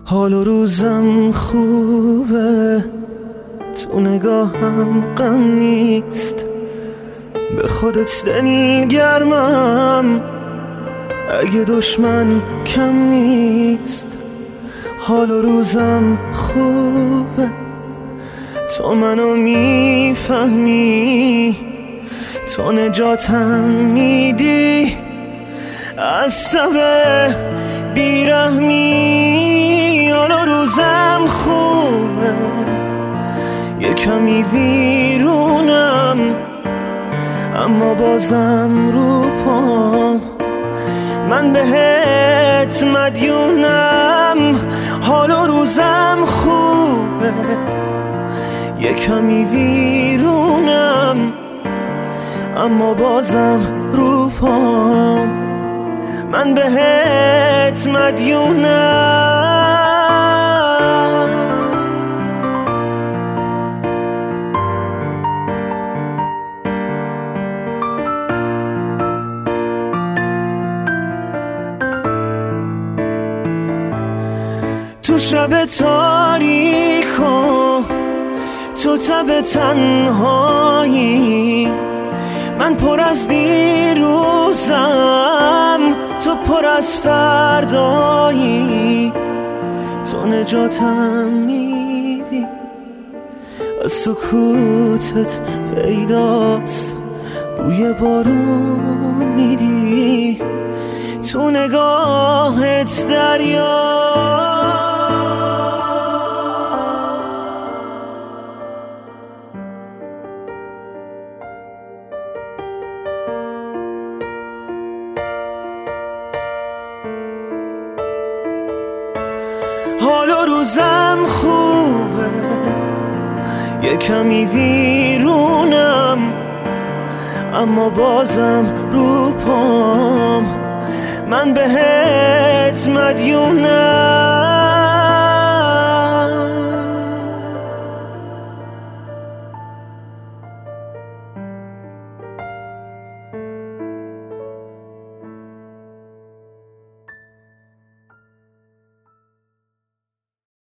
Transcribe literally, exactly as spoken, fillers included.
حال و روزم خوبه، تو نگاهم غم نیست، به خودت دلگرمم اگه دشمن کم نیست. حال و روزم خوبه، تو منو میفهمی، تو نجاتم میدی از سبه بیرحمی. حال و روزم خوبه، یه کمی ویرونم اما بازم رو پام، من بهت مدیونم. حال و روزم خوبه، یه کمی ویرونم اما بازم رو پام، من بهت مدیونم. تو شب تاریک و تو تب تنهایی، من پر از دیروزم، تو پر از فردایی. تو نجاتم میدی، از سکوتت پیداست بوی بارون میدی، تو نگاهت دریا. حال و روزم خوبه، یه کمی ویرونم اما بازم رو پام، من بهت مدیونم.